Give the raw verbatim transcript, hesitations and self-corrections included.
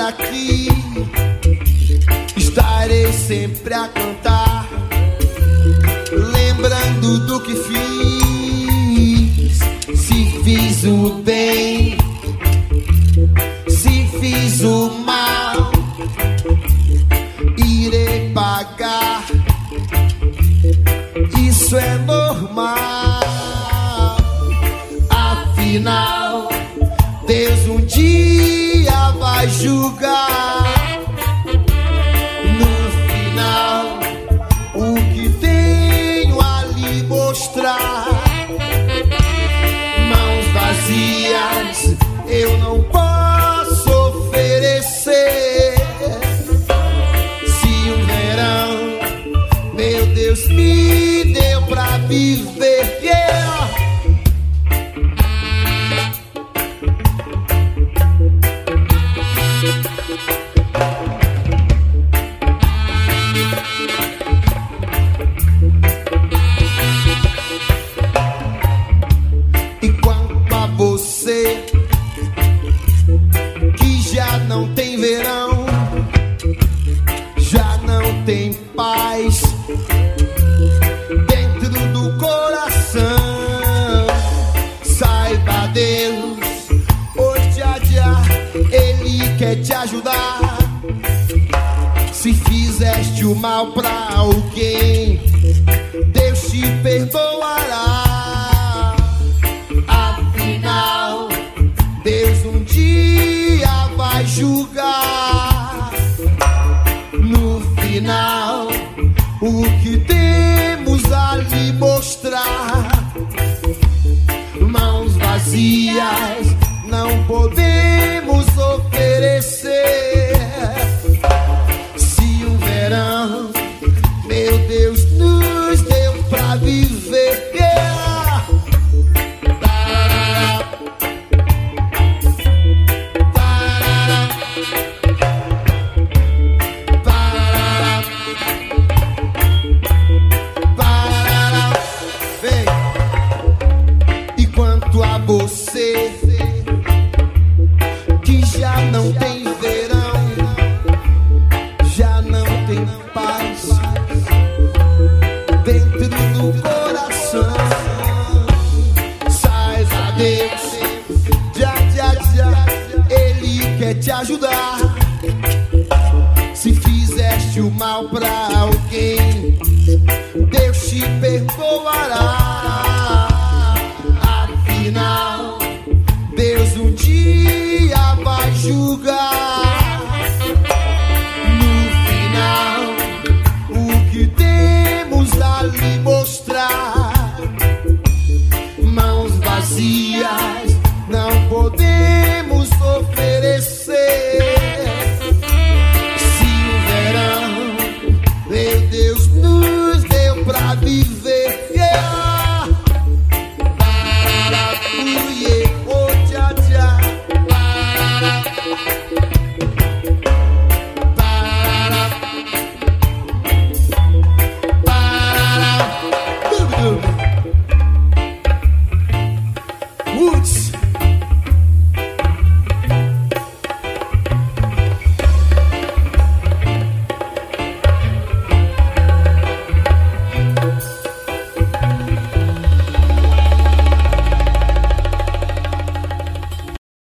aqui, estarei sempre a cantar, lembrando do que fiz. Se fiz o bem, se fiz o mal, irei pagar. Isso é normal. Afinal, Deus um dia vai julgar. No final, o que tenho a lhe mostrar. Mãos vazias eu não posso oferecer. Se um verão, meu Deus, me deu pra viver, yeah. E quanto a você, que já não tem verão, já não tem paz dentro do coração, saiba Deus, hoje a dia Ele quer te ajudar. Se fizeste o mal pra alguém, Deus te perdoará. Afinal, Deus um dia vai julgar. No final, o que temos a lhe mostrar. Mãos vazias não podemos oferecer. Se um verão, meu Deus, nos deu pra viver, yeah. Tarará, tarará, tarará, tarará. Vem. E quanto a você, que já não tem verão, já não tem paz dentro do coração, saiba Deus, já, já, já, Ele quer te ajudar. Se fizeste o mal pra alguém, Deus te perdoará. Afinal, Deus um dia vai julgar. No final, o que temos a lhe mostrar. Mãos vazias não podemos oferecer. Se o verão, meu Deus, nos deu pra viver.